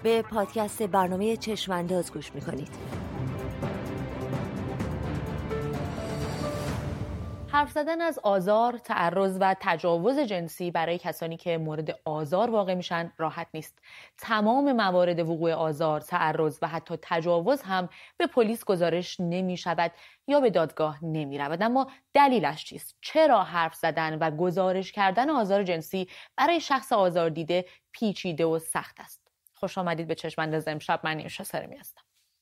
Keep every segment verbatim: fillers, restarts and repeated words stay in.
به پادکست برنامه چشم‌انداز گوش میکنید. حرف زدن از آزار، تعرض و تجاوز جنسی برای کسانی که مورد آزار واقع میشن راحت نیست. تمام موارد وقوع آزار، تعرض و حتی تجاوز هم به پلیس گزارش نمی شود یا به دادگاه نمی رود. اما دلیلش چیست؟ چرا حرف زدن و گزارش کردن آزار جنسی برای شخص آزار دیده پیچیده و سخت است؟ خوش آمدید به چشم‌انداز امشب. من نیوشا سارمی هستم.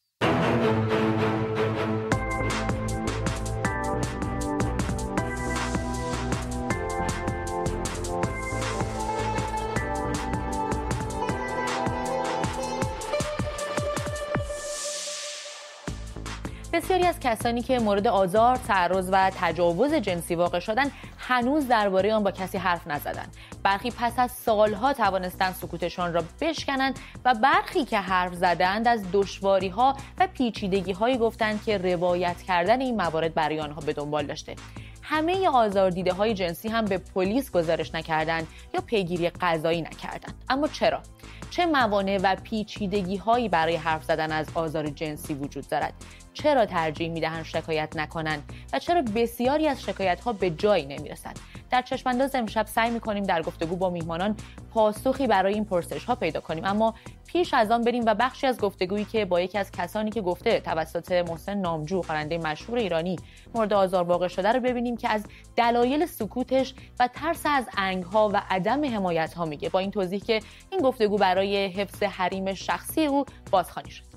بسیاری از کسانی که مورد آزار، تعرض و تجاوز جنسی واقع شدن هنوز درباره آن با کسی حرف نزدند. برخی پس از سالها توانستند سکوتشان را بشکنند و برخی که حرف زدند از دشواری‌ها و پیچیدگی‌هایی گفتند که روایت کردن این موارد برای آنها به دنبال داشته. همه آزاردیده‌های جنسی هم به پلیس گزارش نکردند یا پیگیری قضایی نکردند. اما چرا؟ چه موانع و پیچیدگی‌هایی برای حرف زدن از آزار جنسی وجود دارد؟ چرا ترجیح می‌دهند شکایت نکنند و چرا بسیاری از شکایت‌ها به جایی نمی‌رسند؟ در چشم‌انداز امشب سعی می‌کنیم در گفتگو با میهمانان پاسخی برای این پرسش‌ها پیدا کنیم. اما پیش از آن بریم و بخشی از گفتگویی که با یکی از کسانی که گفته توسط محسن نامجو، خواننده مشهور ایرانی، مورد آزار واقع شده رو ببینیم که از دلایل سکوتش و ترس از انگ‌ها و عدم حمایت‌ها میگه، با این توضیح که این گفتگو برای حفظ حریم شخصی او بازخوانی شد.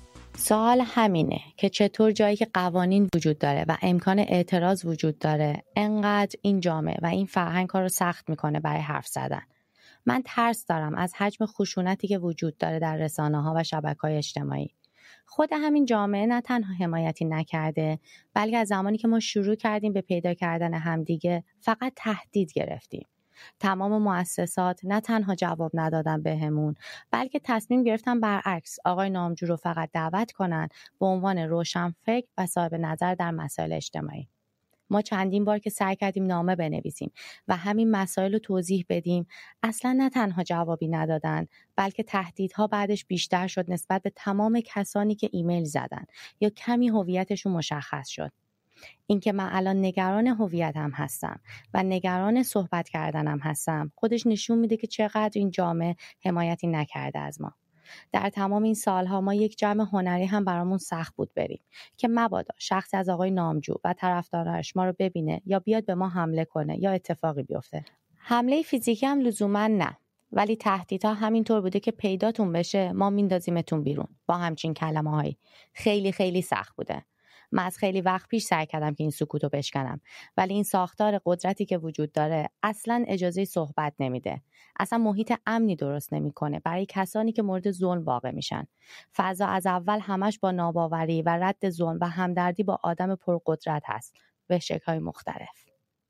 سوال همینه که چطور جایی که قوانین وجود داره و امکان اعتراض وجود داره انقدر این جامعه و این فرهنگ کار رو سخت میکنه برای حرف زدن. من ترس دارم از حجم خشونتی که وجود داره در رسانه‌ها و شبکه‌های اجتماعی. خود همین جامعه نه تنها حمایتی نکرده، بلکه از زمانی که ما شروع کردیم به پیدا کردن همدیگه فقط تهدید گرفتیم. تمام مؤسسات نه تنها جواب ندادن بهمون، بلکه تصمیم گرفتن برعکس آقای نامجو رو فقط دعوت کنن به عنوان روشنفکر و صاحب نظر در مسائل اجتماعی. ما چندین بار که سعی کردیم نامه بنویسیم و همین مسائل رو توضیح بدیم، اصلا نه تنها جوابی ندادن، بلکه تهدیدها بعدش بیشتر شد نسبت به تمام کسانی که ایمیل زدن یا کمی هویتشون مشخص شد. اینکه من الان نگران هویتم هستم و نگران صحبت کردنم هستم خودش نشون میده که چقدر این جامعه حمایتی نکرده از ما. در تمام این سالها ما یک جمع هنری هم برامون سخت بود بریم که مبادا شخصی از آقای نامجو و طرفداراش ما رو ببینه یا بیاد به ما حمله کنه یا اتفاقی بیفته. حمله فیزیکی هم لزوما نه، ولی تهدیدها همینطور بوده که پیداتون بشه ما میندازیمتون بیرون با همچین کلمه‌هایی. خیلی خیلی سخت بوده. من از خیلی وقت پیش سعی کردم که این سکوتو بشکنم، ولی این ساختار قدرتی که وجود داره اصلاً اجازه صحبت نمیده. اصلا محیط امنی درست نمیکنه برای کسانی که مورد ظلم واقع میشن. فضا از اول همش با ناباوری و رد ظلم و همدردی با آدم پرقدرت هست به شکل‌های مختلف.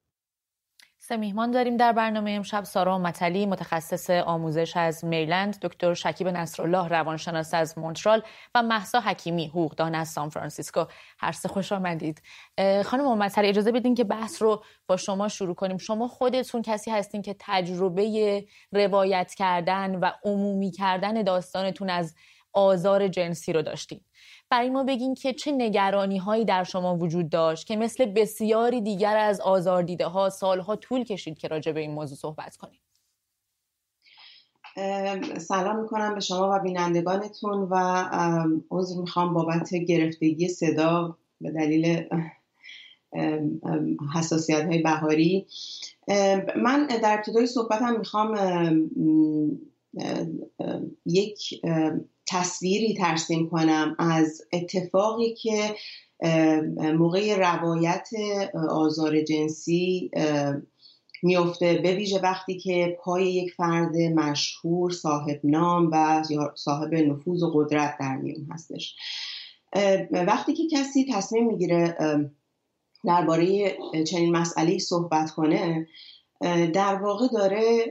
سه میهمان داریم در برنامه امشب: سارا مطلی، متخصص آموزش از میلند، دکتر شکیب نصرالله، روانشناس از مونترال و مهسا حکیمی، حقوقدان از سان فرانسیسکو. هر سه خوش آمدید. خانم مطلی، اجازه بدین که بحث رو با شما شروع کنیم. شما خودتون کسی هستین که تجربه روایت کردن و عمومی کردن داستانتون از آزار جنسی رو داشتین. برای ما بگین که چه نگرانی هایی در شما وجود داشت که مثل بسیاری دیگر از آزاردیده ها سالها طول کشید که راجع به این موضوع صحبت کنید. سلام میکنم به شما و بینندگانتون و عذر میخوام بابت گرفتگی صدا به دلیل حساسیت های بهاری. من در ابتدای صحبتم میخوام یک تصویری ترسیم کنم از اتفاقی که موقع روایت آزار جنسی میفته، به ویژه وقتی که پای یک فرد مشهور، صاحب نام و صاحب نفوذ و قدرت در میون هستش. وقتی که کسی تصمیم میگیره درباره چنین مسئله‌ای صحبت کنه، در واقع داره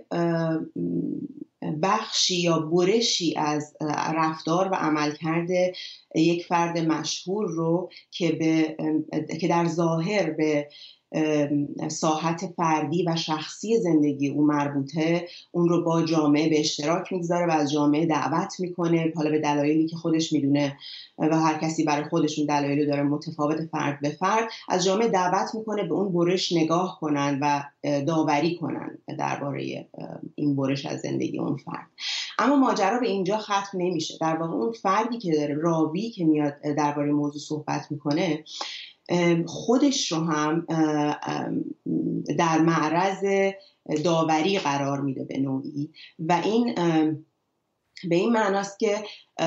بخشی یا برشی از رفتار و عملکرد یک فرد مشهور رو که به که در ظاهر به ساحت فردی و شخصی زندگی او مربوطه اون رو با جامعه به اشتراک میگذاره و از جامعه دعوت میکنه، حالا به دلایلی که خودش میدونه و هر کسی برای خودشون دلایلی داره متفاوت فرد به فرد، از جامعه دعوت میکنه به اون برش نگاه کنن و داوری کنن درباره این برش از زندگی اون فرد. اما ماجرا به اینجا ختم نمیشه. در واقع اون فردی که داره، راوی که میاد درباره موضوع صحبت میکنه، خودش رو هم در معرض داوری قرار میده به نوعی و این به این معناست که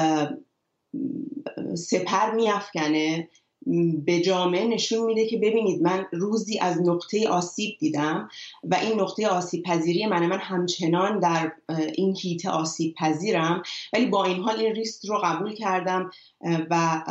سپر میافکنه به جامعه، نشون میده که ببینید من روزی از نقطه آسیب دیدم و این نقطه آسیب پذیری من من همچنان در این حیطه آسیب پذیرم، ولی با این حال این ریسک رو قبول کردم و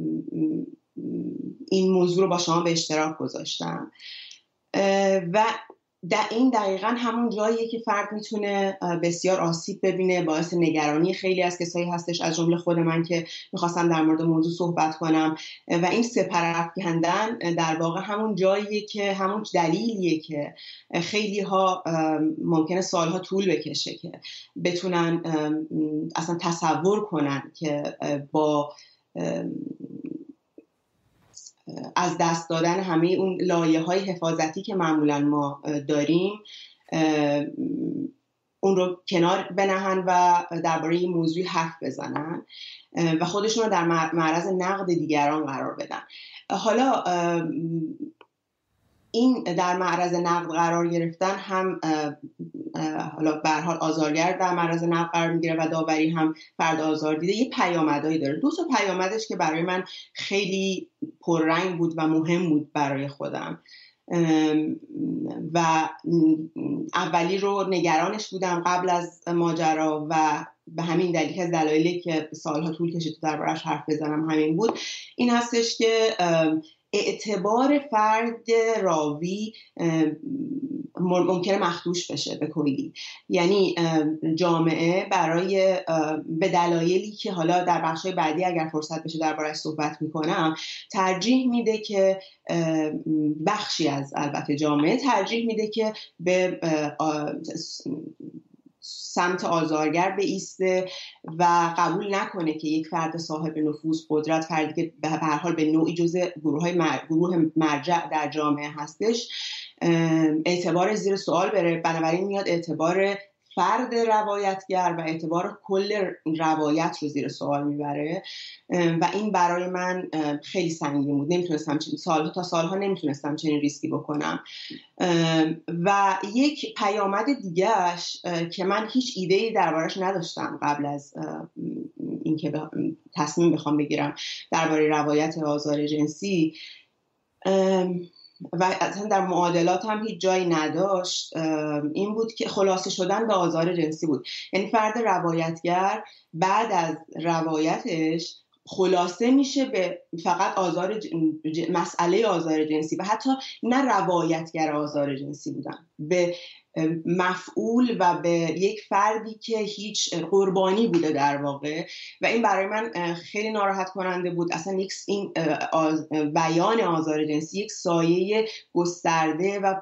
این موضوع رو با شما به اشتراک گذاشتم. و در این دقیقاً همون جاییه که فرد میتونه بسیار آسیب ببینه، باعث نگرانی خیلی از کسایی هستش، از جمله خود من که میخواستم در مورد موضوع صحبت کنم. و این سپرافکندن در واقع همون جاییه که همون دلیلیه که خیلی ها ممکنه سالها طول بکشه که بتونن اصلا تصور کنن که با از دست دادن همه اون لایه‌های حفاظتی که معمولاً ما داریم اون رو کنار بنهن و درباره این موضوع حرف بزنن و خودشون رو در معرض نقد دیگران قرار بدن. حالا این در معرض نقد قرار گرفتن هم حالا به هر حال آزارگر در معرض نقد قرار میگیره و داوری هم فرد آزار دیده یه پیامدهایی داره. دو تا پیامدش که برای من خیلی پررنگ بود و مهم بود برای خودم و اولی رو نگرانش بودم قبل از ماجرا و به همین دلیل که از دلایلی که سالها طول کشید دربارش حرف بزنم همین بود. این هستش که اعتبار فرد راوی ممکنه مخدوش بشه به کلی. یعنی جامعه برای به دلایلی که حالا در بخش‌های بعدی اگر فرصت بشه درباره‌اش صحبت میکنم ترجیح میده که بخشی از البته جامعه ترجیح میده که به سمت آزارگر بایسته و قبول نکنه که یک فرد صاحب نفوذ، قدرت، فردی که به هر حال به نوعی جزء گروه‌های مر... گروه مرجع در جامعه هستش اعتبار زیر سوال بره. بنابراین میاد اعتبار فرد روایتگر و اعتبار کل روایت رو زیر سوال میبره و این برای من خیلی سنگین بود. نمیتونستم چنین سالها تا سالها نمیتونستم چنین ریسکی بکنم. و یک پیامد دیگهش که من هیچ ایده‌ای دربارش نداشتم قبل از اینکه تصمیم بخوام بگیرم درباره روایت آزار جنسی و اصلا در معادلات هم هیچ جایی نداشت، این بود که خلاصه شدن به آزار جنسی بود. یعنی فرد روایتگر بعد از روایتش خلاصه میشه به فقط آزار ج... مسئله آزار جنسی و حتی نه روایتگر آزار جنسی بودن، به مفعول و به یک فردی که هیچ قربانی بوده در واقع. و این برای من خیلی ناراحت کننده بود. اصلا یک این آز... بیان آزار جنسی یک سایه گسترده و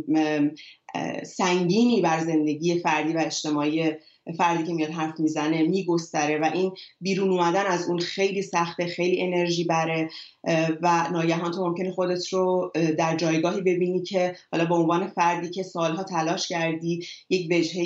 سنگینی بر زندگی فردی و اجتماعی فردی که میاد حرف میزنه میگستره و این بیرون اومدن از اون خیلی سخته، خیلی انرژی بره و ناگهان تو ممکنه خودت رو در جایگاهی ببینی که حالا به عنوان فردی که سالها تلاش کردی یک وجهه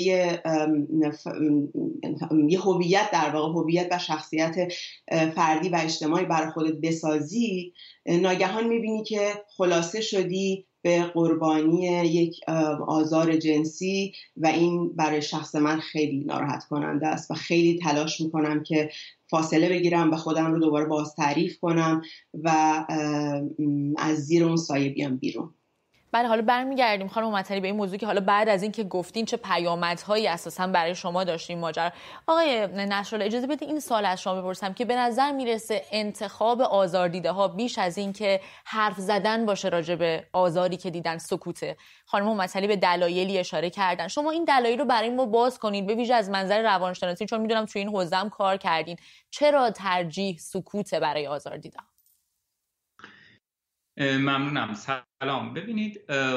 یه هویت در واقع هویت و شخصیت فردی و اجتماعی برای خودت بسازی، ناگهان میبینی که خلاصه شدی به قربانی یک آزار جنسی و این برای شخص من خیلی ناراحت کننده است و خیلی تلاش میکنم که فاصله بگیرم و خودم رو دوباره باز تعریف کنم و از زیر اون سایه بیام بیرون. بله، حالا برمیگردیم خانم مطلبی به این موضوع که حالا بعد از این که گفتین چه پیامدهایی اساسا برای شما داشتین ماجرا. آقای نصرالله اجازه بدید این سوال از شما بپرسم که به نظر میرسه انتخاب آزاردیده ها بیش از این که حرف زدن باشه راجع به آزاری که دیدن سکوته. خانم مطلبی به دلایلی اشاره کردن، شما این دلایل رو برای ما باز کنید به ویژه از منظر روانشناسی، چون میدونم توی این حوزه هم کار کردین. چرا ترجیح سکوته برای آزاردیده ها؟ ممنونم. سلام. ببینید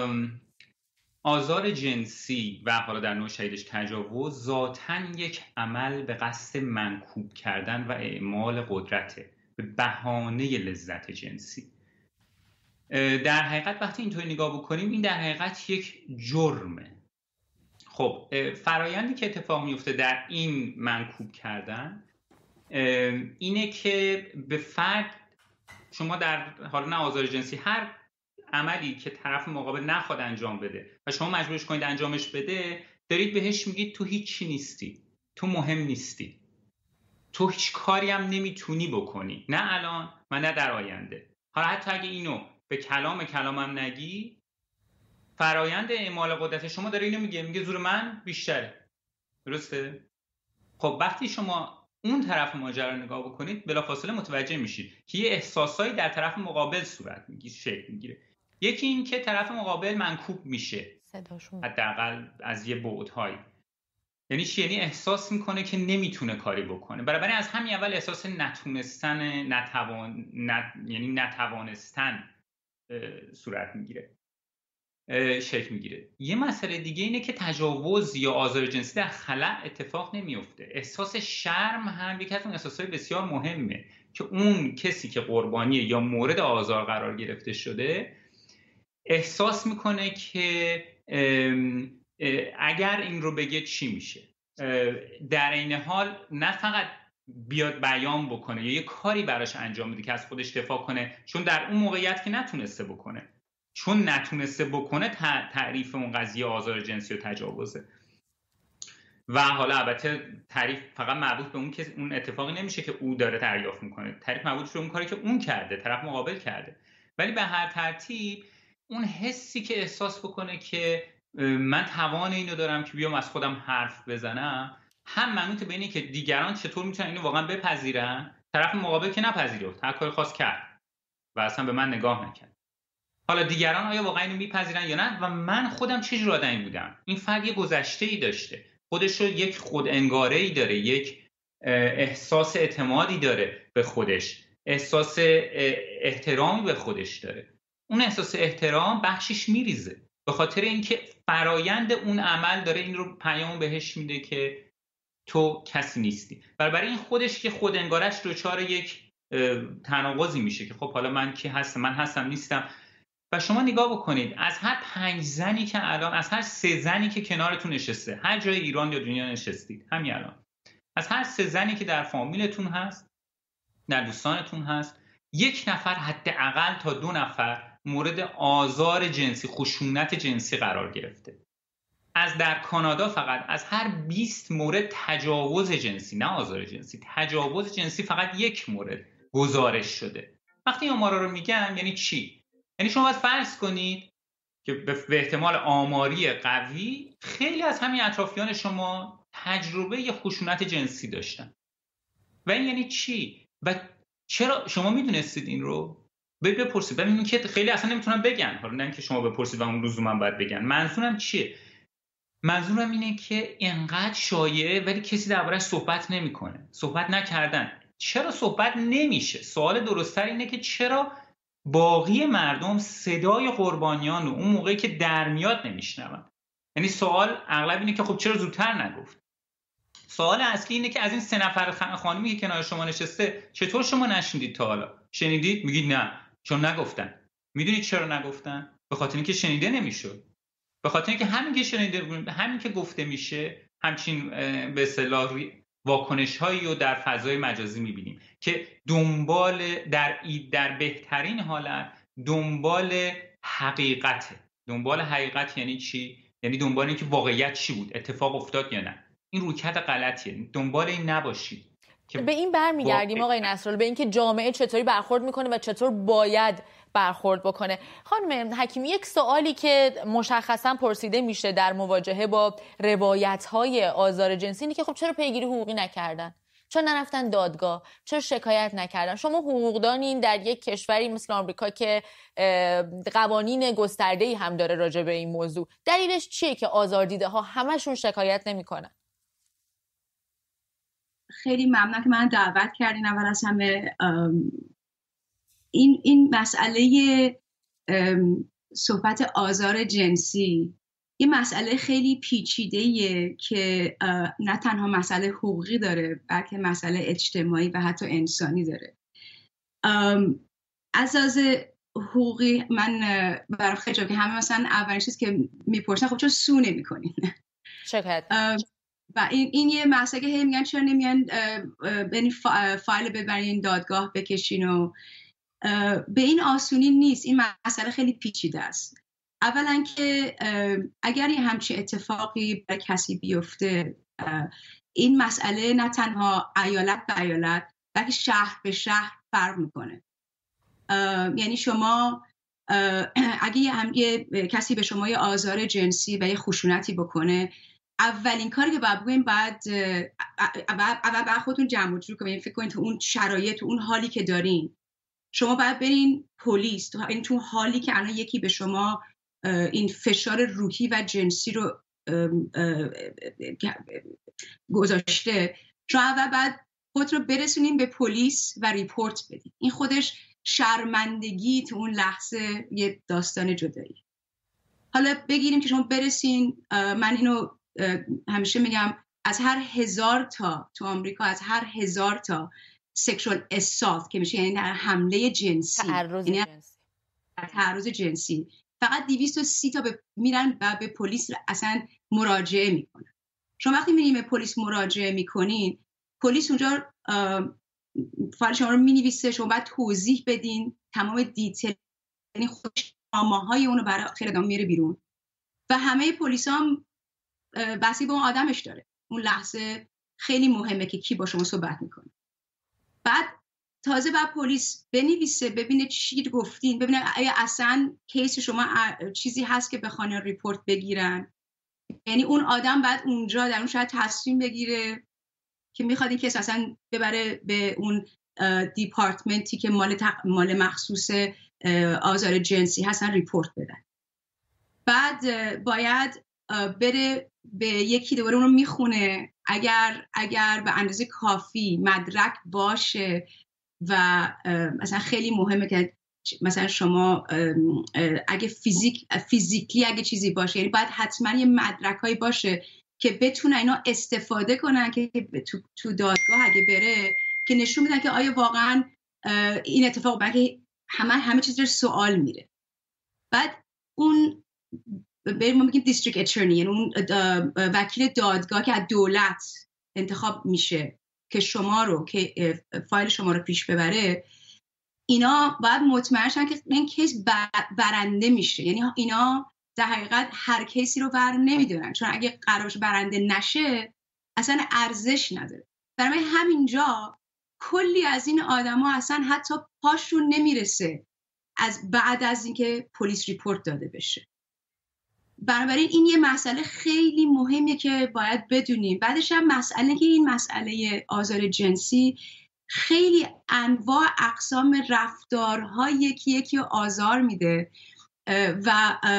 آزار جنسی و حالا در نوع شدیدش تجاوز ذاتاً یک عمل به قصد منکوب کردن و اعمال قدرته به بهانه لذت جنسی. در حقیقت وقتی اینطوری نگاه بکنیم این در حقیقت یک جرمه. خب فرایندی که اتفاق میفته در این منکوب کردن اینه که به فرد شما در حالا نه آزار جنسی، هر عملی که طرف مقابل نخواد انجام بده و شما مجبورش کنید انجامش بده، دارید بهش میگید تو هیچی نیستی، تو مهم نیستی، تو هیچ کاری هم نمیتونی بکنی، نه الان و نه در آینده. حالا حتی اگه اینو به کلام کلامم نگی، فرایند اعمال قدرت شما داره اینو میگه، میگه زور من بیشتره. درسته؟ خب وقتی شما اون طرف ماجرا رو نگاه بکنید بلافاصله متوجه میشید که یه احساسایی در طرف مقابل صورت میگیره، شکل میگیره. یکی این که طرف مقابل منکوب میشه، حداقل از یه بعدهایی. یعنی چی؟ یعنی احساس میکنه که نمیتونه کاری بکنه. بنابراین از همین اول احساس نتونستن، نتوان نت... یعنی نتوانستن صورت میگیره، شکل میگیره. یه مسئله دیگه اینه که تجاوز یا آزار جنسی در خلأ اتفاق نمیفته. احساس شرم هم یکی از اون احساسهای بسیار مهمه که اون کسی که قربانی یا مورد آزار قرار گرفته شده احساس میکنه که اگر این رو بگه چی میشه. در این حال نه فقط بیاد بیان بکنه یا یه کاری براش انجام بده که از خودش دفاع کنه، چون در اون موقعیت که نتونسته بکنه، چون نتونسته بکنه تعریف اون قضیه آزار جنسی و تجاوزه. و حالا البته تعریف فقط مربوط به اون که اون اتفاقی نمیشه که او داره دریافت میکنه، تعریف مربوط به اون کاری که اون کرده، طرف مقابل کرده. ولی به هر ترتیب اون حسی که احساس بکنه که من توان اینو دارم که بیام از خودم حرف بزنم، هم منوط به اینه که دیگران چطور میتونن اینو واقعا بپذیرن، طرف مقابل که نپذیرفت، هر کاری خواست کرد و اصلا به من نگاه نکرد. حالا دیگران آیا واقعا اینو میپذیرن یا نه، و من خودم چه جور آدمی بودم. این فرد یه گذشته‌ای داشته، خودش رو یک خود انگاره‌ای داره، یک احساس اعتمادی داره به خودش، احساس احترامی به خودش داره. اون احساس احترام بخشش میریزه به خاطر اینکه فرایند اون عمل داره این رو پیام بهش میده که تو کسی نیستی. برای این خودش که خود انگارش دچار یک تناقضی میشه که خب حالا من کی هستم، من هستم نیستم. و شما نگاه بکنید از هر پنج زنی که الان، از هر سه زنی که کنارتون نشسته، هر جای ایران یا دنیا نشستید همین الان، از هر سه زنی که در فامیلتون هست، در دوستانتون هست، یک نفر حداقل تا دو نفر مورد آزار جنسی، خشونت جنسی قرار گرفته. از در کانادا فقط از هر بیست مورد تجاوز جنسی، نه آزار جنسی، تجاوز جنسی فقط یک مورد گزارش شده. وقتی آمارا رو میگم یعنی چی؟ یعنی شما باید فرض کنید که به احتمال آماری قوی خیلی از همین اطرافیان شما تجربه ی خشونت جنسی داشتن. و این یعنی چی؟ و چرا شما میدونستید این رو؟ برید بپرسید. ببینید که خیلی اصلا نمیتونن بگن، حالا نه اینکه شما بپرسید و اون لزوما باید بگن. منظورم چیه؟ منظورم اینه که اینقدر شایعه ولی کسی دربارش صحبت نمیکنه، صحبت نکردن. چرا صحبت نمیشه؟ سوال درست‌تر اینه که چرا باقی مردم صدای قربانیان رو اون موقعی که در میاد نمیشنون؟ یعنی سوال اغلب اینه که خب چرا زودتر نگفت؟ سوال اصلی اینه که از این سه نفر خانمی که کنار شما نشسته چطور شما نشنیدید تا حالا؟ شنیدید؟ میگید نه، چون نگفتن. میدونید چرا نگفتن؟ به خاطر اینکه شنیده نمیشد. به خاطر اینکه همین که شنیده، همین که گفته میشه، همچین به اصطلاح واکنش‌هایی رو در فضای مجازی می‌بینیم که دنبال در در بهترین حالت دنبال حقیقته. دنبال حقیقت یعنی چی؟ یعنی دنبال اینکه واقعیت چی بود، اتفاق افتاد یا نه. این رویکرد غلطیه. دنبال این نباشید. به این برمیگردیم آقای نصرالله، به اینکه جامعه چطوری برخورد میکنه و چطور باید برخورد بکنه. خانم حکیمی، یک سوالی که مشخصا پرسیده میشه در مواجهه با روایت‌های آزار جنسی اینه که خب چرا پیگیری حقوقی نکردن؟ چرا نرفتن دادگاه؟ چرا شکایت نکردن؟ شما حقوقدانین در یک کشوری مثل آمریکا که قوانین گسترده‌ای هم داره راجع به این موضوع. دلیلش چیه که آزاردیده ها همشون شکایت نمیکنن؟ خیلی ممنون که من دعوت کردین. اول از همه این این مسئله صحبت آزار جنسی یه مسئله خیلی پیچیده‌ایه که نه تنها مسئله حقوقی داره بلکه مسئله اجتماعی و حتی انسانی داره. از از حقوقی من برای خیلی که همه مثلا اولین چیز که میپرسن خب چون سو نمی‌کنین شکایت و این این یه مسئله که هی میگن چرا نمیان برین فایل ببرین دادگاه بکشین و به این آسونی نیست. این مسئله خیلی پیچیده است. اولا که اگر یه همچین اتفاقی برای کسی بیفته این مسئله نه تنها ایالت به ایالت بلکه شهر به شهر فرق میکنه. یعنی شما اگه یه, هم یه کسی به شما یه آزار جنسی و یه خشونتی بکنه اولین کاری که باید بگوین بعد اول باید خودتون جمع جور کنین. فکر کنین تو اون شرایط تو اون حالی که دارین شما باید برین پلیس تو این تو حالی که الان یکی به شما این فشار روحی و جنسی رو گذاشته شما اول باید خود رو برسونین به پلیس و ریپورت بدین. این خودش شرمندگی تو اون لحظه یه داستان جدایی. حالا بگیریم که شما برسین، من اینو همیشه میگم از هر هزار تا تو آمریکا از هر هزار تا سکشوال اسالت که میشه یعنی در حمله جنسی تعرض یعنی جنسی تعرض جنسی فقط دویست و سی تا میرن و به پلیس اصلا مراجعه میکنن. شما وقتی میرین به پلیس مراجعه میکنین پلیس اونجا فایل شما رو مینویسه، شما باید توضیح بدین تمام دیتیل، یعنی خودش نامه‌های اونو برای خیلی آدم میره بیرون و همه پلیس هم بسی به اون آدمش داره. اون لحظه خیلی مهمه که کی با شما صحبت میکنه. بعد تازه بعد پلیس بنویسه ببینه چی گفتین، ببینه آیا اصلا کیس شما چیزی هست که بخوان ریپورت بگیرن. یعنی اون آدم بعد اونجا در اون شاید تصمیم بگیره که میخواد این کیس اصلا ببره به اون دیپارتمنتی که مال تق... مال مخصوص آزار جنسی هستن ریپورت بدن. بعد باید بره به یکی دوباره اون رو میخونه. اگر اگر به اندازه کافی مدرک باشه و مثلا خیلی مهمه که مثلا شما اگه فیزیک فیزیکلی اگه چیزی باشه یعنی باید حتما یه مدرکایی باشه که بتونن اینا استفاده کنن که تو, تو دادگاه اگه بره که نشون میدن که آیا واقعا این اتفاق بلکه همه همه چیز رو سوال میره. بعد اون بریم ما میگیم دیستریکت اترنی یعنی اون وکیل دادگاه که از دولت انتخاب میشه که شما رو که فایل شما رو پیش ببره، اینا باید مطمئن شن که این کیس برنده میشه. یعنی اینا در حقیقت هر کیسی رو بر نمیدونن چون اگه قرارش برنده نشه اصلا ارزش نداره. برای همینجا کلی از این آدما اصلا حتی پاشون نمیرسه از بعد از اینکه پلیس ریپورت داده بشه. بنابراین این یه مسئله خیلی مهمیه که باید بدونیم. بعدش هم مسئله که این مسئله آزار جنسی خیلی انواع اقسام رفتارهای که یکی آزار میده و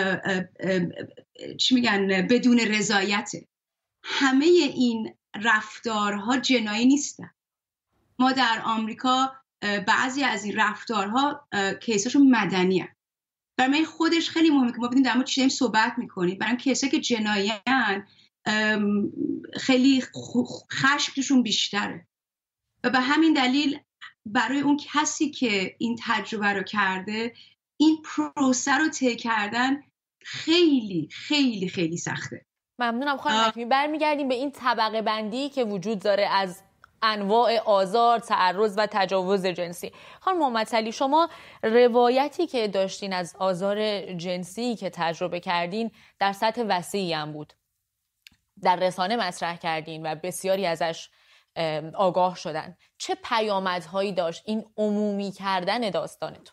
چی میگن بدون رضایته. همه این رفتارها جنایی نیستن. ما در آمریکا بعضی از این رفتارها کیساشون مدنی هست. برای خودش خیلی مهمه که ما بدیم در مورد چی داریم صحبت میکنیم. برای کیسایی که جنایی هستن خیلی خشمشون بیشتره و به همین دلیل برای اون کسی که این تجربه رو کرده این پروسه رو طی کردن خیلی خیلی خیلی سخته. ممنونم خانم حکیمی. برمیگردیم به این طبقه بندی که وجود داره از انواع آزار، تعرض و تجاوز جنسی. خانم محمدسلی شما روایتی که داشتین از آزار جنسی که تجربه کردین در سطح وسیعی هم بود. در رسانه مطرح کردین و بسیاری ازش آگاه شدن. چه پیامدهایی داشت این عمومی کردن داستانتون؟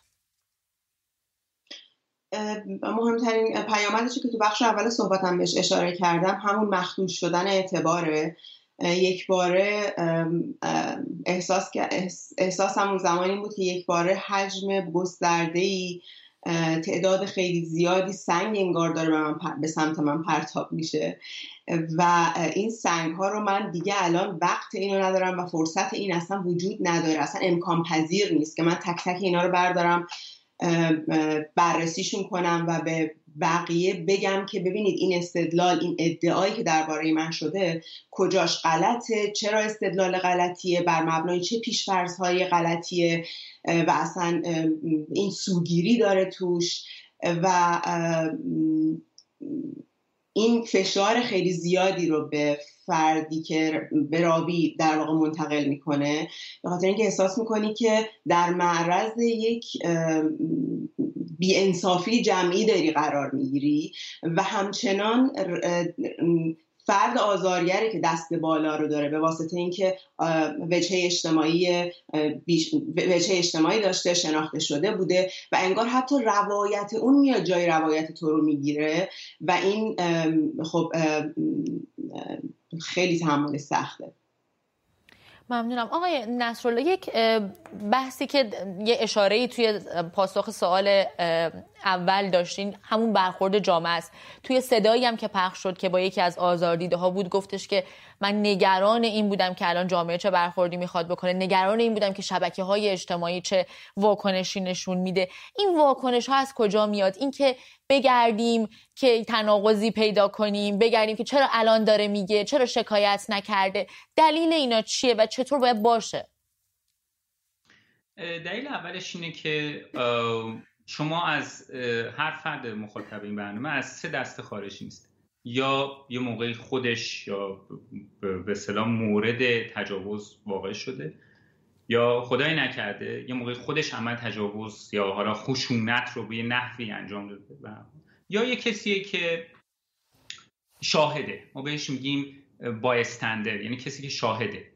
مهمترین پیامدش که تو بخش اول صحبتم بهش اشاره کردم همون مخدوش شدن اعتباره. یک باره احساس احساس همون زمانی بود که یک باره حجم گسترده‌ای تعداد خیلی زیادی سنگ انگار داره به, من به سمت من پرتاب میشه و این سنگ ها رو من دیگه الان وقت اینو ندارم و فرصت این اصلا وجود نداره، اصلا امکان پذیر نیست که من تک تک اینا رو بردارم بررسیشون کنم و به بقیه بگم که ببینید این استدلال، این ادعایی که درباره من شده کجاش غلطه، چرا استدلال غلطیه، بر مبنای چه پیش‌فرض‌های غلطیه و اصلا این سوگیری داره توش و این فشار خیلی زیادی رو به فردی که به راوی در واقع منتقل میکنه، به خاطر اینکه احساس میکنی که در معرض یک بی‌انصافی جمعی داری قرار میگیری و همچنان فرد آزارگری که دست بالا رو داره به واسطه اینکه وجه اجتماعی وجه اجتماعی داشته، شناخته شده بوده و انگار حتی روایت اون میاد جای روایت تو رو میگیره و این خب خیلی تحمل سخته. ممنونم. آقای نصرالله، یک بحثی که یه اشاره‌ای توی پاسخ سوال اول داشتین همون برخورد جامعه است. توی صدایی هم که پخش شد که با یکی از آزاردیده ها بود، گفتش که من نگران این بودم که الان جامعه چه برخوردی میخواد بکنه، نگران این بودم که شبکه‌های اجتماعی چه واکنشی نشون میده. این واکنش ها از کجا میاد؟ این که بگردیم که تناقضی پیدا کنیم، بگردیم که چرا الان داره میگه، چرا شکایت نکرده، دلیل اینا چیه و چطور باید باشه؟ دلیل اولش اینه که شما از هر فرد مخاطب این برنامه از سه دسته خارج نیست. یا یه موقعی خودش یا به اصطلاح مورد تجاوز واقع شده، یا خدای نکرده یه موقعی خودش عمل تجاوز یا حالا خشونت رو به یه نحوی انجام داده، یا یه کسیه که شاهده، ما بهش میگیم بایستندر، یعنی کسی که شاهده.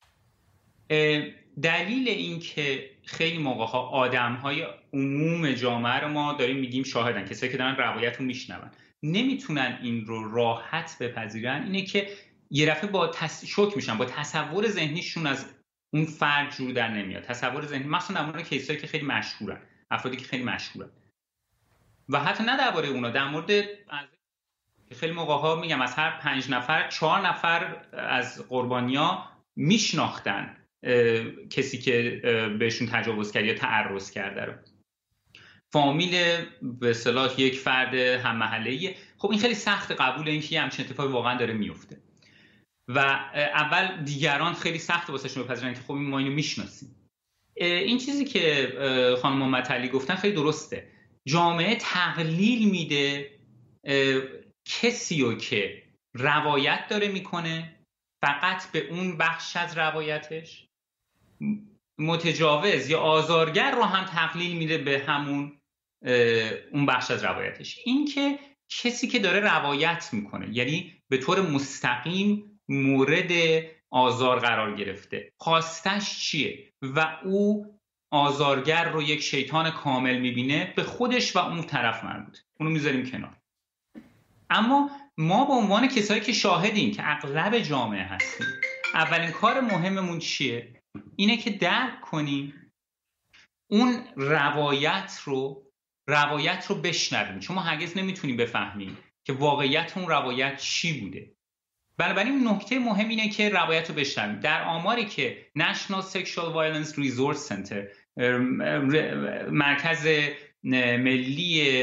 دلیل این که خیلی موقع‌ها آدم‌های عموم جامعه رو ما داریم میگیم شاهدن، کسایی که دارن روایت رو میشنون، نمیتونن این رو راحت بپذیرن، اینه که یه دفعه با تص... شوک میشن، با تصور ذهنیشون از اون فرد جور در نمیاد. تصور ذهنی مثلا در مورد کیسایی که خیلی مشهورن، افرادی که خیلی مشهورن، و حتی نه درباره اونا، در مورد خیلی موقع‌ها میگم از هر پنج نفر چهار نفر از قربانی‌ها میشناختن کسی که بهشون تجاوز کرد یا تعرض کرده رو. فامیل به اصطلاح یک فرد هم محله‌ایه. خب این خیلی سخت قبول این که همچین اتفاقی واقعا داره میفته و اول دیگران خیلی سخت واسهشون بپذیرن که خب ما اینو میشناسیم. این چیزی که خانم محمد علی گفتن خیلی درسته. جامعه تقلیل میده کسی رو که روایت داره میکنه فقط به اون بخش از روایتش، متجاوز یا آزارگر رو هم تقلیل میده به همون اون بخش از روایتش. این که کسی که داره روایت میکنه یعنی به طور مستقیم مورد آزار قرار گرفته، خواستش چیه و او آزارگر رو یک شیطان کامل میبینه، به خودش و اون طرف مربوط، اونو میذاریم کنار. اما ما به عنوان کسایی که شاهدیم که اغلب جامعه هستیم، اولین کار مهممون چیه؟ اینه که درک کنیم اون روایت رو روایت رو بشنویم، چون ما هرگز نمیتونیم بفهمیم که واقعیت اون روایت چی بوده. بنابراین نکته مهم اینه که روایت رو بشنویم. در آماری که National Sexual Violence Resource Center، مرکز ملی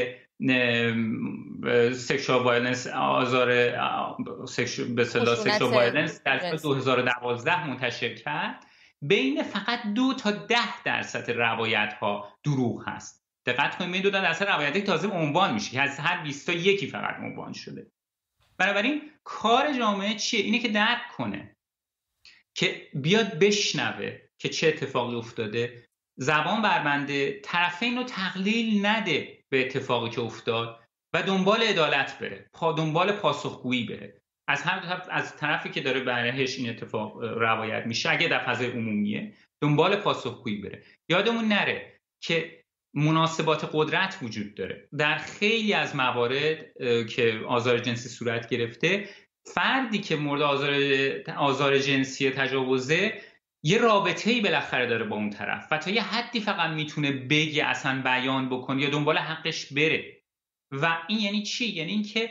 سکشوال وایلنس، آزار به اصطلاح سکشوال وایلنس در سال دو هزار و دوازده منتشر کرد، بین فقط دو تا ده درصد روایت ها دروغ هست. دقت کنید، این دو تا درصد روایتی تازه عنوان میشه که از هر بیست تا یکی فقط عنوان شده. بنابراین کار جامعه چیه؟ اینه که درک کنه، که بیاد بشنوه که چه اتفاقی افتاده، زبان بربنده، طرفین رو تقلیل نده به اتفاقی که افتاد و دنبال عدالت بره، پا دنبال پاسخگویی بره از هر طرف، از طرفی که داره برایش این اتفاق روایت میشه، اگه در فضای عمومیه دنبال پاسخگویی بره. یادمون نره که مناسبات قدرت وجود داره. در خیلی از موارد که آزار جنسی صورت گرفته، فردی که مورد آزار آزار جنسی تجاوزه یه رابطه‌ای بالاخره داره با اون طرف و تا یه حدی فقط میتونه بگه، اصلا بیان بکنه یا دنبال حقش بره. و این یعنی چی؟ یعنی این که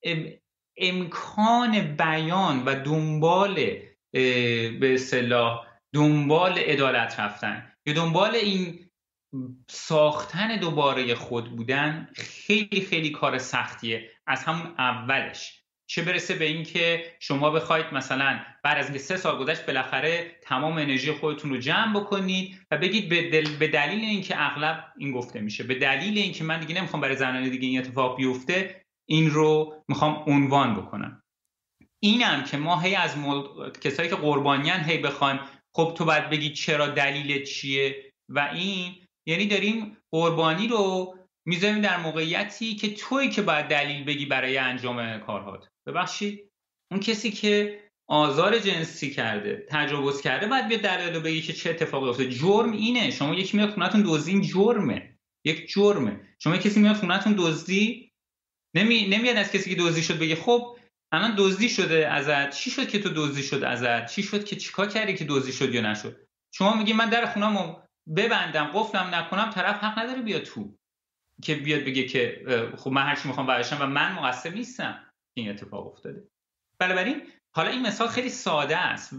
امکان بیان و دنبال به اصطلاح دنبال عدالت رفتن یا دنبال این ساختن دوباره خود بودن خیلی خیلی کار سختیه از همون اولش، چه برسه به این که شما بخواید مثلا بعد از اینکه سه سال گذشت بالاخره تمام انرژی خودتون رو جمع بکنید و بگید به, دل... به دلیل اینکه اغلب این گفته میشه به دلیل اینکه من دیگه نمیخوام برای زنان دیگه این اتفاق بیفته این رو میخوام عنوان بکنم. اینم که ما هی از مل... کسایی که قربانیان هی بخوایم خب تو باید بگی چرا دلیل چیه و این یعنی داریم قربانی رو میذاریم در موقعیتی که تویی که باید دلیل بگی برای انجام کارهات. ببخشید اون کسی که آزار جنسی کرده تجاوز کرده باید بیاد دلیل رو بگی که چه اتفاقی افتاده. جرم اینه شما یکی میاد خونتون دزدی، این جرمه، یک جرمه. شما کسی میاد خونتون دزدی نمی... نمیاد از کسی که دزدی شد بگه خب الان دزدی شده ازت، چی شد که تو دزدی شد ازت، چی شد که چیکار کردی که دزدی شد یا نشد. شما میگی من در خونه‌مو ببندم قفلم نکنم، طرف حق نداره بیاد تو که بیاد بگه که خب من هر چی میخوام براشم و من مقصر نیستم این اتفاق افتاده. بنابراین حالا این مثال خیلی ساده است،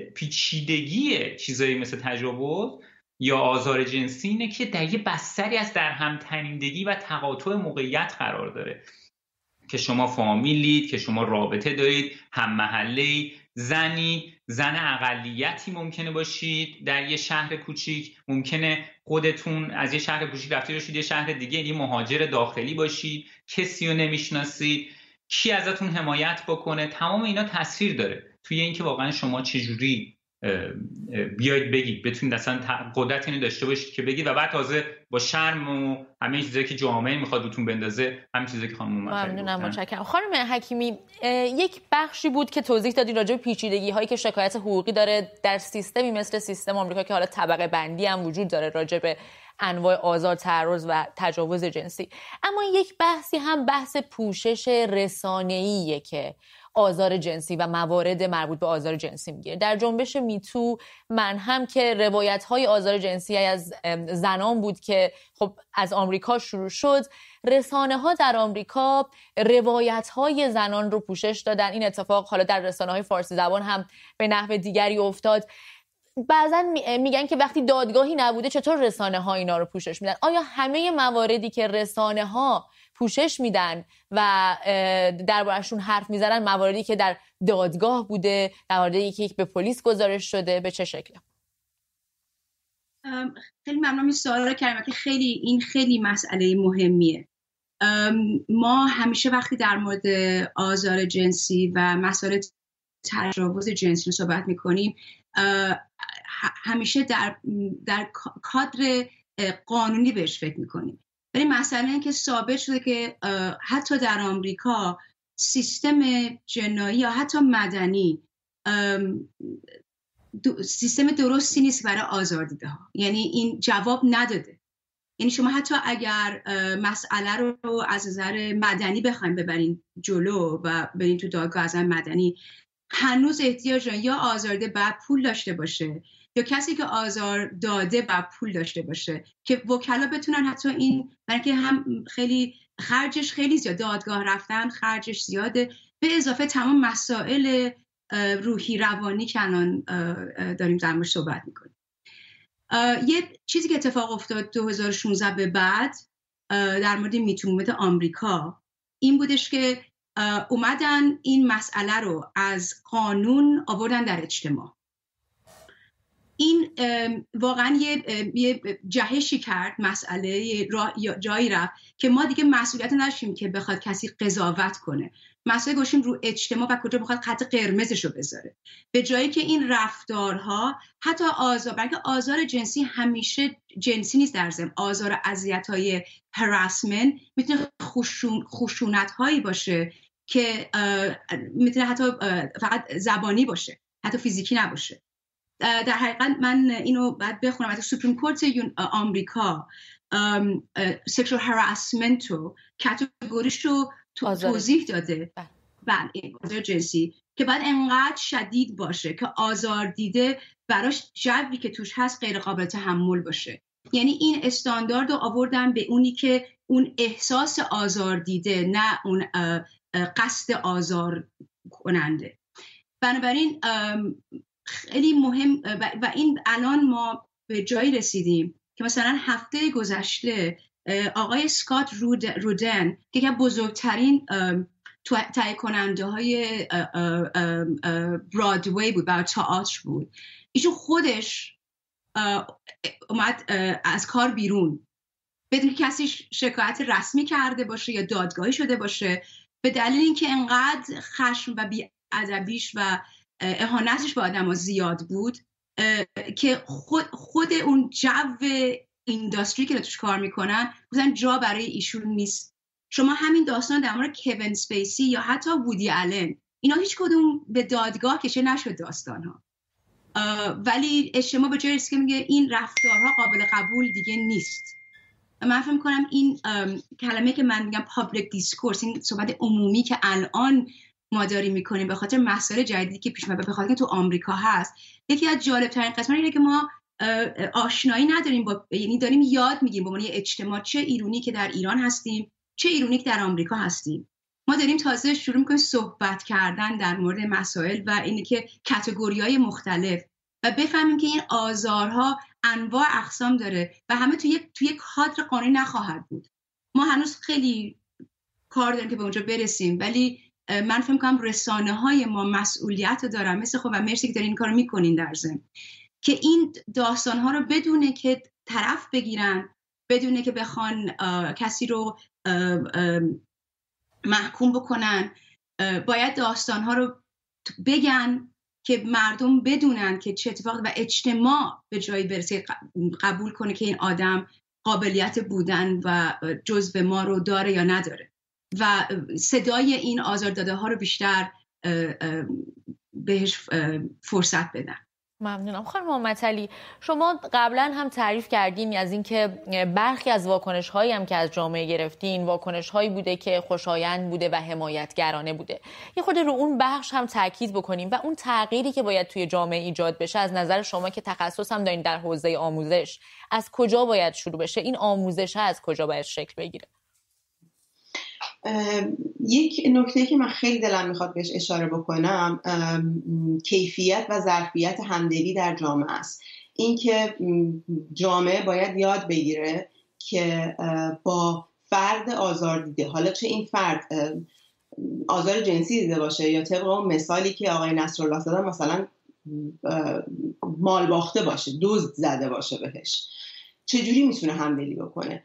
پیچیدگی چیزایی مثل تجاوز یا آزار جنسی اینه که در یه بستری از در هم تنیدگی و تقاطع موقعیت قرار داره که شما فامیلید، که شما رابطه دارید، هم محله‌ای، زنی، زن اقلیتی ممکنه باشید در یه شهر کوچیک، ممکنه خودتون از یه شهر کوچیک رفته باشید یه شهر دیگه، یه مهاجر داخلی باشید، کسی رو نمیشناسید، کی ازتون حمایت بکنه. تمام اینا تاثیر داره توی اینکه واقعا شما چجوری بیاید بگید، بتونید اصلا قدرت اینو داشته باشید که بگید و بعد تازه با شرم و همه چیزایی که جامعه میخواد روتون بندازه، همین چیزایی که خانم ممنونم. متشکرم. خانم حکیمی، یک بخشی بود که توضیح دادین راجع به پیچیدگی هایی که شکایت حقوقی داره در سیستمی مثل سیستم آمریکا که حالا طبقه بندی هم وجود داره راجع به انواع آزار، تعرض و تجاوز جنسی. اما یک بحثی هم بحث پوشش رسانه‌ایه که آزار جنسی و موارد مربوط به آزار جنسی میگیره. در جنبش میتو من هم که روایت‌های آزار جنسی از زنان بود که خب از آمریکا شروع شد، رسانه‌ها در آمریکا روایت‌های زنان رو پوشش دادن. این اتفاق حالا در رسانه‌های فارسی زبان هم به نحو دیگری افتاد. بعضا میگن که وقتی دادگاهی نبوده چطور رسانه‌ها اینا رو پوشش میدن؟ آیا همه مواردی که رسانه‌ها پوشش میدن و دربارشون حرف میزنن مواردی که در دادگاه بوده، مواردی که به پلیس گزارش شده، به چه شکله؟ خیلی ممنونم این سوال رو کردم که خیلی این خیلی مسئله مهمیه. ما همیشه وقتی در مورد آزار جنسی و مسائل تجاوز جنسی رو صحبت میکنیم همیشه در در کادر قانونی بهش فکر میکنیم، ولی مسئله این که ثابت شده که حتی در آمریکا سیستم جنایی یا حتی مدنی سیستم درستی نیست برای آزاردیده ها. یعنی این جواب نداده. یعنی شما حتی اگر مسئله رو از نظر مدنی بخوایم ببرین جلو و برین تو دادگاه از نظر مدنی، هنوز احتیاج دارن یا آزارده باید پول داشته باشه یا کسی که آزار داده باید پول داشته باشه که وکلا بتونن حتی این، برای که هم خیلی خرجش خیلی زیاد، دادگاه رفتن خرجش زیاده، به اضافه تمام مسائل روحی روانی که الان داریم در موردش صحبت میکنیم. یه چیزی که اتفاق افتاد دو هزار و شانزده به بعد در مورد میتو آمریکا این بودش که اومدن این مسئله رو از قانون آوردن در اجتماع. این واقعا یه, یه جهشی کرد، مسئله جایی رفت که ما دیگه مسئولیت نداشتیم که بخواد کسی قضاوت کنه، مسئله گوشیم رو اجتماع و کجا بخواد خط قرمزشو بذاره، به جایی که این رفتارها حتی آزار، بلکه آزار جنسی همیشه جنسی نیست، در ضمن آزار اذیت‌های هراسمنت میتونه خشون، خشونت هایی باشه که میتونه حتی فقط زبانی باشه، حتی فیزیکی نباشه. در حقیقت من اینو بعد بخونم از سوپریم کورت آمریکا سکشوال هراسمنت رو کاتگوریش رو توضیح داده، بله آزار جنسی که بعد انقدر شدید باشه که آزار دیده براش جوی که توش هست غیر قابل تحمل باشه. یعنی این استاندارد رو آوردن به اونی که اون احساس آزار دیده، نه اون قصد آزار کننده. بنابراین خیلی مهم و این الان ما به جایی رسیدیم که مثلا هفته گذشته آقای اسکات رودن که یکی از بزرگترین تهیه کننده های برادوی بود، برای تئاتر بود، ایشون خودش اومد از کار بیرون بدون که کسی شکایت رسمی کرده باشه یا دادگاهی شده باشه، به دلیل اینکه انقدر خشم و بی‌ادبیش و اهانتش به آدم‌ها زیاد بود که خود خود اون جو اینداستری که توش کار میکنن مثلا جا برای ایشون نیست. شما همین داستان در مورد کوین اسپیسی یا حتی وودی آلن، اینا هیچ کدوم به دادگاه کشه نشد داستان‌ها، ولی اجتماع به جای که میگه این رفتارها قابل قبول دیگه نیست. من فکر می‌کنم این کلمه که من میگم پابلیک دیسکورس، این صحبت عمومی که الان ما داریم میکنیم به خاطر مسائل جدیدی که پیش میاد، به خاطر که تو آمریکا هست، یکی از جالب‌ترین قسمت اینه که ما آشنایی نداریم با، یعنی داریم یاد میگیم به عنوان اجتماع چه ایرونی که در ایران هستیم، چه ایرونی که در آمریکا هستیم. ما داریم تازه شروع میکنیم صحبت کردن در مورد مسائل و اینه که کاتگوری‌های مختلف و بفهمیم که این آزارها انواع اقسام داره و همه توی یک توی یک کادر قانونی نخواهد بود. ما هنوز خیلی کار داریم که به اونجا برسیم، ولی من فکر می‌کنم رسانه‌های ما مسئولیت رو دارن، مثل خب و مرسی که دارین این کارو میکنین در ضمن، که این داستان‌ها رو بدونه که طرف بگیرن، بدونه که بخوان کسی رو اه اه محکوم بکنن، باید داستان‌ها رو بگن که مردم بدونن که چه اتفاقی و اجتماع به جایی برسه قبول کنه که این آدم قابلیت بودن و جزو ما رو داره یا نداره و صدای این آزارداده ها رو بیشتر بهش فرصت بدن. ممنونم. خانم محمدعلی، شما قبلا هم تعریف کردین از اینکه برخی از واکنش‌هایی هم که از جامعه گرفتین واکنش‌هایی بوده که خوشایند بوده و حمایتگرانه بوده. یه خورده رو اون بخش هم تاکید بکنیم و اون تغییری که باید توی جامعه ایجاد بشه از نظر شما که تخصص هم دارین در حوزه آموزش، از کجا باید شروع بشه؟ این آموزش ها از کجا باید شکل بگیره؟ یک نکته که من خیلی دلم میخواد بهش اشاره بکنم کیفیت و ظرفیت همدلی در جامعه است. این که جامعه باید یاد بگیره که با فرد آزار دیده، حالا چه این فرد آزار جنسی دیده باشه یا طبق اون مثالی که آقای نصرالله زدن مثلا مال باخته باشه، دزد زده باشه بهش، چجوری میتونه همدلی بکنه؟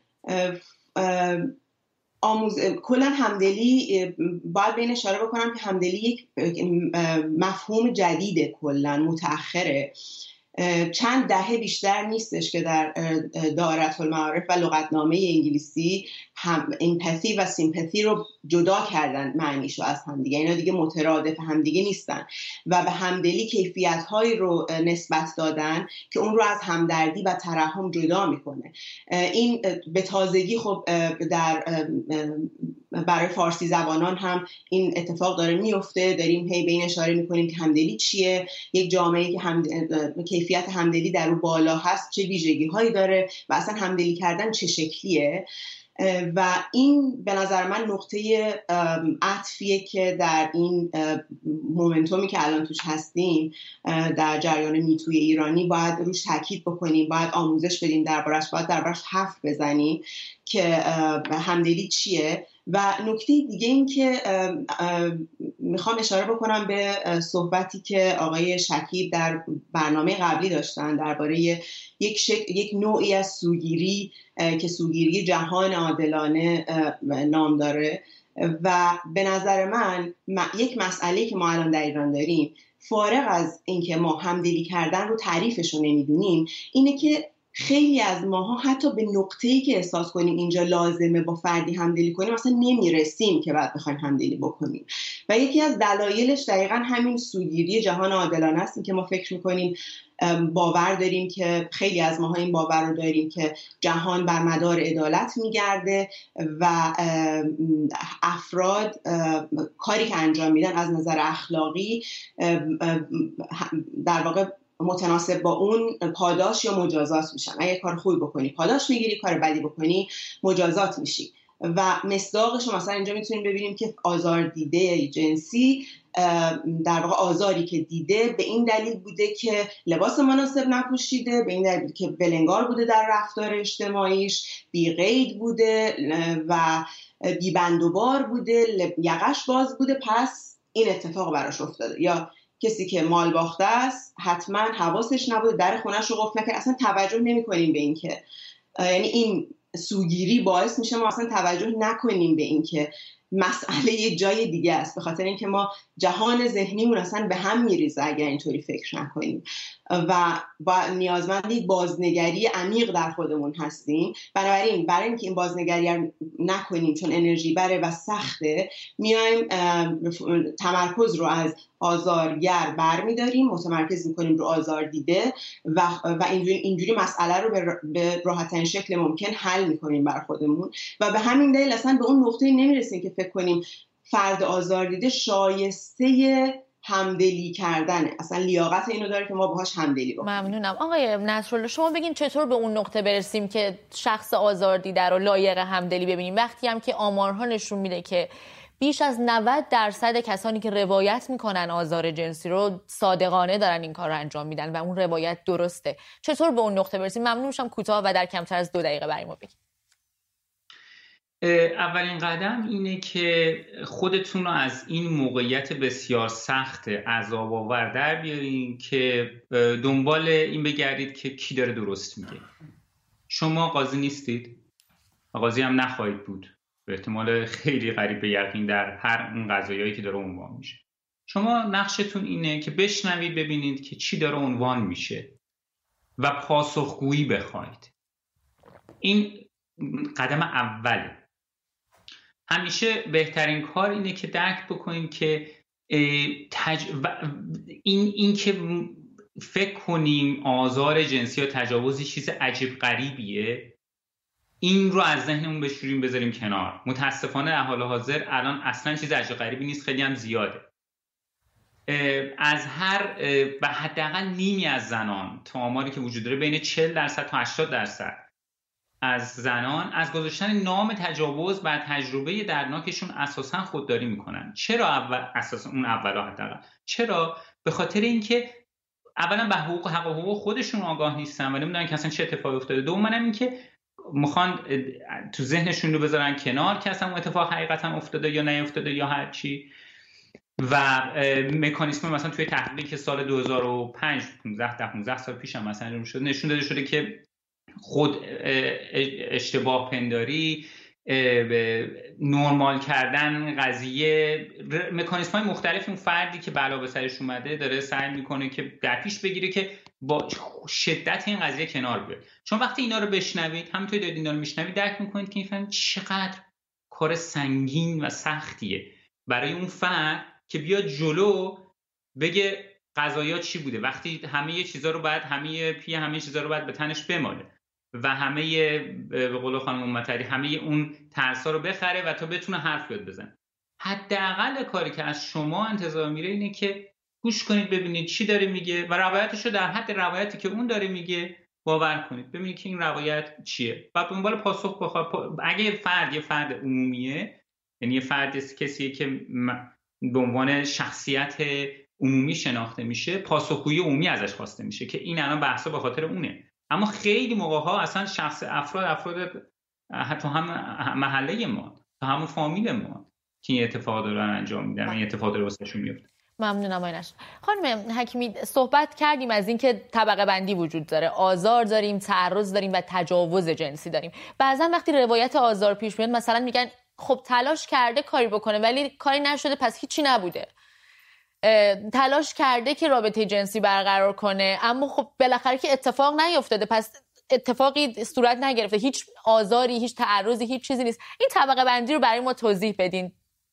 آموز کلا همدلی باید به این اشاره بکنم که همدلی یک مفهوم جدیده، کلا متأخره، چند دهه بیشتر نیستش که در دائره المعارف و لغتنامه انگلیسی هم امپاتی و سیمپاتی رو جدا کردن معنیشو از هم دیگه. اینا دیگه مترادف هم دیگه نیستن و به همدلی کیفیت‌هایی رو نسبت دادن که اون رو از همدردی و ترحم جدا میکنه. این به تازگی خب در برای فارسی زبانان هم این اتفاق داره میفته. داریم هی به این اشاره میکنیم که همدلی چیه، یک جامعه‌ای که هم کیفیت همدلی در اون بالا هست چه ویژگی‌هایی داره و اصلا همدلی کردن چه شکلیه. و این به نظر من نقطه عطفیه که در این مومنتومی که الان توش هستیم در جریان میتوی ایرانی باید روش تاکید بکنیم، باید آموزش بدیم دربارش، باید دربارش حرف بزنیم که همدلی چیه. و نکته دیگه این که میخوام اشاره بکنم به صحبتی که آقای شکیب در برنامه قبلی داشتن درباره یک شک... یک نوعی از سوگیری که سوگیری جهان عادلانه نام داره و به نظر من یک مسئله که ما الان در ایران داریم، فارغ از اینکه ما همدلی کردن رو تعریفش رو نمیدونیم، اینه که خیلی از ماها حتی به نقطه‌ای که احساس کنیم اینجا لازمه با فردی همدلی کنیم اصلا نمیرسیم که بعد بخوایم همدلی بکنیم. و یکی از دلایلش دقیقاً همین سوگیری جهان عادلانه است که ما فکر میکنیم، باور داریم که خیلی از ماها این باور رو داریم که جهان بر مدار عدالت میگرده و افراد کاری که انجام میدن از نظر اخلاقی در واقع متناسب با اون پاداش یا مجازات میشن. اگه کار خوبی بکنی پاداش میگیری، کار بدی بکنی مجازات میشی. و مصداقش مثلا اینجا میتونیم ببینیم که آزاردیده جنسی در واقع آزاری که دیده به این دلیل بوده که لباس مناسب نپوشیده، به این دلیل که بلنگار بوده در رفتار اجتماعیش، بی قید بوده و بی بند و بار بوده، یقش باز بوده، پس این اتفاق براش افتاده. یا کسی که مال باخته است حتما حواسش نبوده، در خونه‌ش رو قفل نکرده، اصلا توجه نمی‌کنیم به این که یعنی این سوگیری باعث میشه ما اصلا توجه نکنیم به این که مسئله یه جای دیگه است، به خاطر اینکه ما جهان ذهنیمون اصلا به هم میریزه اگر اینطوری فکر نکنیم و با نیازمند یک بازنگری عمیق در خودمون هستیم. بنابراین برای اینکه این بازنگری نکنیم چون انرژی بره و سخته، میایم تمرکز رو از آزارگر برمیداریم، متمرکز میکنیم رو آزار دیده و و اینجوری اینجوری مسئله رو به راحت‌ترین شکل ممکن حل میکنیم بر خودمون و به همین دلیل اصلا به اون نقطه نمیرسیم که فکر کنیم فرد آزار دیده شایسته همدلی کردنه، اصلا لیاقت اینو داره که ما باهاش همدلی بکنیم. ممنونم. آقای نصرالله، شما بگین چطور به اون نقطه برسیم که شخص آزار دیده رو لایق همدلی ببینیم وقتی هم که آمارها نشون میده که بیش از نود درصد کسانی که روایت میکنن آزار جنسی رو صادقانه دارن این کار رو انجام میدن و اون روایت درسته. چطور به اون نقطه برسیم؟ ممنون میشم کوتاه و در کمتر از دو دقیقه برای ما بگید. اولین قدم اینه که خودتون رو از این موقعیت بسیار سخت عذاب آور در بیارین که دنبال این بگردید که کی داره درست میگه. شما قاضی نیستید، قاضی هم نخواهید بود به احتمال خیلی قریب به یقین در هر اون قضایایی که داره عنوان میشه. شما نقشتون اینه که بشنوید ببینید که چی داره عنوان میشه و پاسخگویی بخواید. این قدم اوله. همیشه بهترین کار اینه که درک بکنیم که تج... این این که فکر کنیم آزار جنسی یا تجاوزی چیز عجیب غریبیه، این رو از ذهنمون بشوریم بذاریم کنار. متاسفانه در حال حاضر الان اصلا چیز عجیب غریبی نیست، خیلی هم زیاده. از هر و حداقل نیمی از زنان تا آماری که وجود داره بین چهل درصد تا هشتاد درصد از زنان از گذاشتن نام تجاوز بر تجربه دردناکشون اساساً خودداری میکنن. چرا اول اساساً اون اولا حداقل؟ چرا؟ به خاطر اینکه اولا به حقوق حق و حقوق خودشون آگاه نیستن و نمیدونن که اصلا چه اتفاقی افتاده. دوم اینم که میخوان تو ذهنشون رو بذارن کنار که اصلا اون اتفاق حقیقتا افتاده یا نیفتاده یا هر چی. و مکانیزم مثلا توی تحقیقی که سال دو هزار و پنج پانزده سال پیش هم مثلا شده نشون داده شده که خود اشتباه پنداری، نرمال کردن قضیه، مکانیزم‌های مختلف اون فردی که بلا به سرش اومده داره سعی میکنه که در پیش بگیره که با شدت این قضیه کنار بیاد. چون وقتی اینا رو بشنوید، همونطوری دارید اینا رو میشنوید، درک میکنید که این فهم چقدر کار سنگین و سختیه برای اون فرد که بیاد جلو بگه قضایا چی بوده، وقتی همه یه چیزا رو باید همه پی همه چیزا رو باید به تنش بماله و همه به قول خانم امتری همه اون ترسا رو بخره و تا بتونه حرف یاد بزنه. حداقل کاری که از شما انتظار میره اینه که گوش کنید ببینید چی داره میگه و روایتش رو در حد روایتی که اون داره میگه باور کنید، ببینید که این روایت چیه. بعد دنبال پاسخ بخواد. اگه فرد یه فرد عمومیه، یعنی یه فرد کسیه که به عنوان شخصیت عمومی شناخته میشه، پاسخگویی عمومی ازش خواسته میشه که این الان بحثا به خاطر اونه. اما خیلی موقع ها اصلا شخص افراد افراد حتی هم محله ما، تا همون فامیل ما که این اتفاق دارن انجام میدن و این اتفاق داره واسهشون میفته. ممنونم آینش. خانم حکیمی، صحبت کردیم از اینکه طبقه بندی وجود داره، آزار داریم، تعرض داریم و تجاوز جنسی داریم. بعضا وقتی روایت آزار پیش میاد مثلا میگن خب تلاش کرده کاری بکنه ولی کاری نشده پس هیچی نبوده. تلاش کرده که رابطه جنسی برقرار کنه اما خب بالاخره که اتفاق نیفتاده، پس اتفاقی صورت نگرفته، هیچ آزاری، هیچ تعرضی، هیچ چیزی نیست. این طبقه بندی رو برای ما توضیح بدین.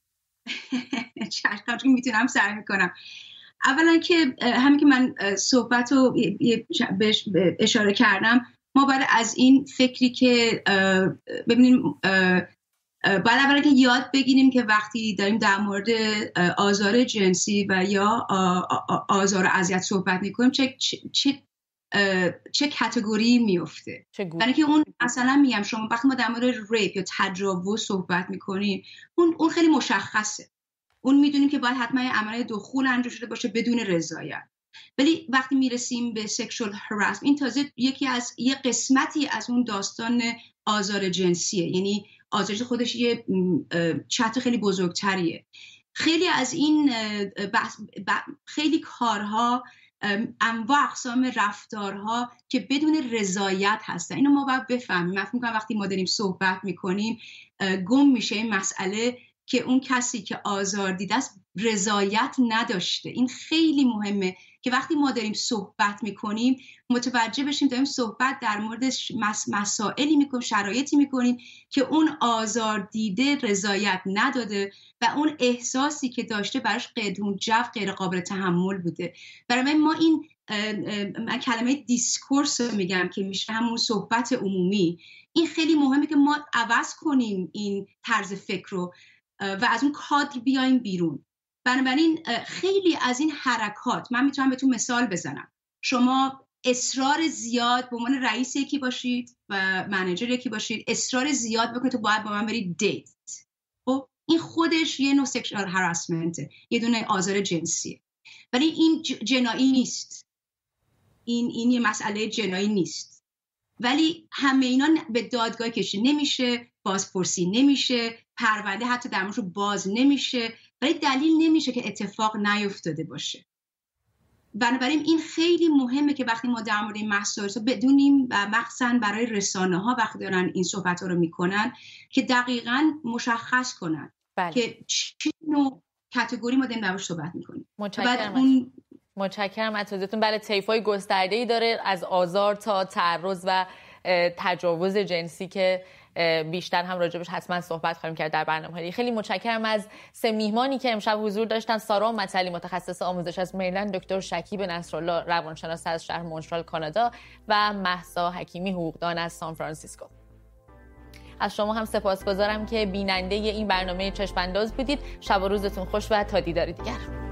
چشم میتونم سعی میکنم. اولا که همین که من صحبت رو بهش اشاره کردم، ما باید از این فکری که ببینیم باید اولا که یاد بگیریم که وقتی داریم در مورد آزار جنسی و یا آزار و اذیت صحبت میکنیم چه چه چه کاتگوری میفته. یعنی که اون مثلا میگم شما وقتی ما در مورد ریپ یا تجاوز صحبت میکنیم اون اون خیلی مشخصه. اون میدونیم که باید حتما عمل دخول انجام شده باشه بدون رضایت. ولی وقتی میرسیم به سکشوال هراسمنت، این تازه یکی از یه قسمتی از اون داستان آزار جنسیه، یعنی آزارش خودش یه چتر خیلی بزرگتریه. خیلی از این خیلی کارها، انواع اقسام رفتارها که بدون رضایت هستن، اینو ما باید بفهمیم. من فکر می‌کنم وقتی ما داریم صحبت میکنیم گم میشه این مسئله که اون کسی که آزار دیده است رضایت نداشته. این خیلی مهمه که وقتی ما داریم صحبت میکنیم متوجه بشیم داریم صحبت در مورد مس- مسائلی میکنیم، شرایطی میکنیم که اون آزار دیده رضایت نداده و اون احساسی که داشته براش قدون جو غیر قابل تحمل بوده. برای ما این من کلمه دیسکورس رو میگم که میشه همون صحبت عمومی. این خیلی مهمه که ما عوض کنیم این طرز فکر رو و از اون کادر بیایم بیرون. بنابراین خیلی از این حرکات، من میتونم بهتون مثال بزنم. شما اصرار زیاد به عنوان رئیس یکی باشید و منیجر یکی باشید، اصرار زیاد بکنید تو باید با من برید دیت. خب این خودش یه نوع سکشوال هراسمنته، یه دونه آزار جنسیه. ولی این جنایی نیست. این این یه مسئله جنایی نیست. ولی همه اینا به دادگاه کشیده نمیشه، بازپرسی نمیشه، پرونده حتی در موردش باز نمیشه، ولی دلیل نمیشه که اتفاق نیفتاده باشه. بنابراین این خیلی مهمه که وقتی ما در مورد این مسائل بدونیم و مخصوصا برای رسانه ها وقتی دارن این صحبت ها رو میکنن که دقیقاً مشخص کنن بله. که چه نوع کاتگوری ما داریم در موردش صحبت میکنیم. متشکرم اون... متشکرم از توضیحتون. بله، طیف‌های گسترده‌ای داره، از آزار تا تعرض و تجاوز جنسی که بیشتر هم راجبش حتما صحبت خواهیم کرد در برنامه‌های. خیلی متشکرم از سه میهمانی که امشب حضور داشتن: سارا مطلی، متخصص آموزش از مریلند، دکتر شکیب نصرالله، روانشناس از شهر مونترال کانادا، و مهسا حکیمی، حقوقدان از سان فرانسیسکو. از شما هم سپاسگزارم که بیننده این برنامه چشم‌انداز بودید. شب و روزتون خوش و تا دیدار دیگر.